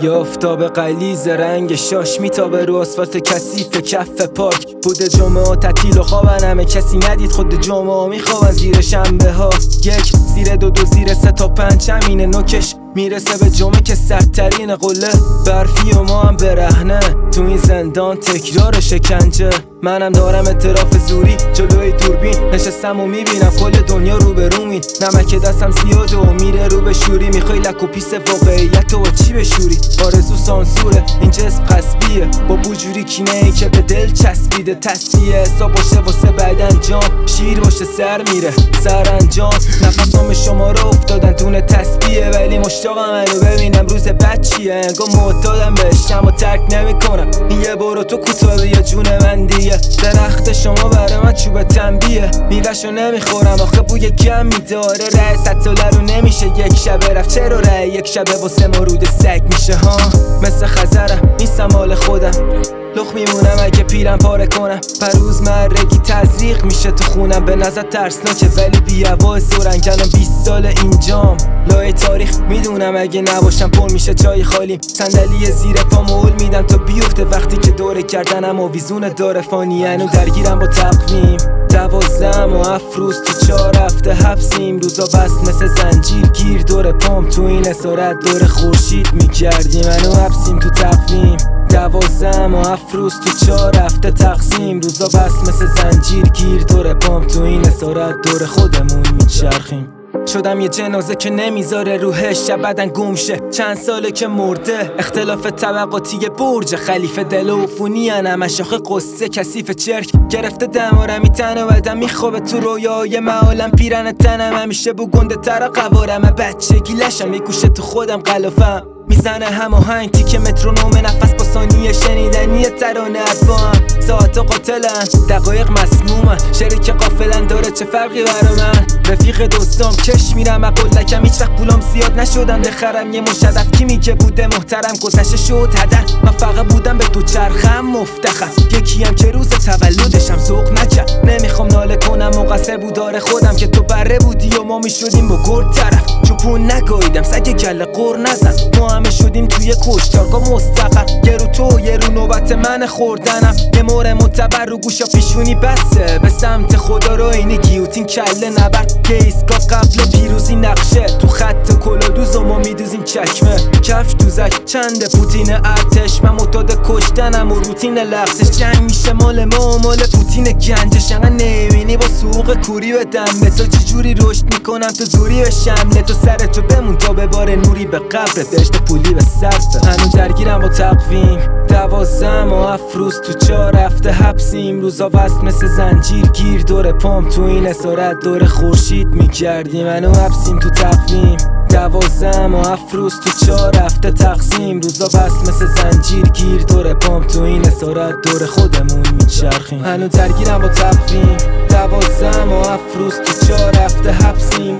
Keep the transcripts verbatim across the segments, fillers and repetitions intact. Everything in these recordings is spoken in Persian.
یا آفتاب غلیظ رنگ شاش میتابه رو آسفالت کثیف کف پارک. بوده جمعه و تعطیل و خوابن، همه کسی ندید خود جمعه میخوابن زیر شنبه ها. یک زیر دو دو زیر سه تا پنج همینه نوکش میرسه به جمعه که سردترین قله. برفی و ما هم برهنه تو این زندان تکرار شکنجه. منم دارم اعتراف زوری جلوی دوربین نشستم و میبینم کل دنیا رو به رومین. نمک دستم زیاده و میره رو به شوری. میخوای لک و پیس واقعیت و چی بشوری؟ آرزو سانسوره این جسم قصبیه با بوجوری کینه ای که به دل چسبیده. تصفیه حساب باشه واسه بعد انجام، شیر باشه سر میره سر انجام. نفسام شما رو افتادن دونه تسبیه ولی مشتاقم منو ببینم روز بعد چیه. انگار معتادم بهش اما ترک نمیکنم. این یه برو تو کوتاه یا جون من دیگه. درخت شما برای من چوب تنبیه، میوه‌شو نمیخورم آخه بوی گم میداره. ره صد ساله رو نمیشه یک شبه رفت، چرا ره یک شبه واسه مرود سگ میشه ها. مثل خزرم نیستم مال خودم، لخ میمونم اگه پیرم پاره کنم. پروز مرگی تزریق میشه تو خونم، به نظر ترسناکه ولی بی هوا سرنگلم. بیست سال اینجام لای تاریخ میدونم اگه نباشم پر میشه جای خالیم. صندلی زیر پا مول میدم تا بیفته وقتی که دوره کردنم و ویزون داره فانی. هنو درگیرم با تقویم دوازدهم و هفت روز تو چهار هفته حبسیم. روزا بست مثل زنجیر گیر دور پام تو این اسارت دور خورشید میگردیم. هنو حبسیم تو تقویم دوازدهم و هفت روز تو چهار هفته تقسیم. روزا بست مثل زنجیر گیر دور پام تو این اسارت دور خودمون میچرخیم. شدم یه جنازه که نمیذاره روحش شب بدن گم شه. چند ساله که مرده اختلاف طبقاتی برج خلیفه. دل و عفونی انم شاخه قصه کثیف چرک گرفته دمارم میتنه و بدم میخوابه تو رویای معالم. پیرن تنم همیشه بو گنده تر قوارم. بچگی لشم یه گوشه تو خودم غلافم میزنه هماهنگ تیک مترونوم نفس با ثانیه شنیدنی ترانه ادوام. ساعت قاتلن دقایق مسمومن شریک قافلن داره چه فرقی برا من. رفیق دوستام کش میرم اقلکم هیچ وقت پولام زیاد نشدم بخرم یه مشدف. کی میگه بوده محترم گذشته شد هدر. من فقط بودم به تو چرخم مفتخم. یکی هم که روز تولدشم ذوق نکرد. نمیخوام ناله کنم مقصر بودار خودم که تو بره بودی و ما میشدیم با گرد طرف. چوپون نگاهیدم سگ گله قور نزن. ما همه شدیم توی کشتارگاه مستقر. یه رو تو یه رو نوبت من خوردنم. یه مور معتبر رو گوشا پیشونی بسه به سمت خدا رو اینی گیوتین کله نبرد. که ایسکا قبل پیروزی نقشه تو خط کلادوز و ما میدوزیم چکمه. کفش دوزک چند پوتین ارتش. من متاد کشتنم و روتین لغزش. جنگ میشه مال ما و مال پوتین گنجش. انقدر نمیبینی با سوق کوری به دمه. تو چجوری رشد میکنم تو زوری به شمله. تو سرتو بمون تا به بار نوری به قبرت داشته پولی به صرفه. هنو درگیرم با تقویم دوازدهم و هفت روز تو چهار هفته حبسیم. روزا وست مثل زنجیر گیر دور پام تو این اسارت دور خورشید میگردیم. هنو حبسیم تو تقویم دوازدهم و هفت روز تو چهار هفته تقسیم. روزا بست مثل زنجیر گیر دور پام تو این اسارت دور خودمون میچرخیم. هنو درگیرم با تقویم دوازدهم و هفت روز تو چهار هفته حبسیم.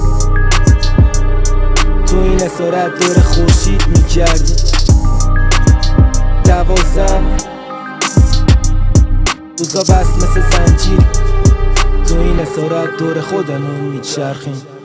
تو این اسارت دور خورشید میگردیم. دوازدهم روزا بست مثل زنجیر تو این اسارت دور خودمون میچرخیم.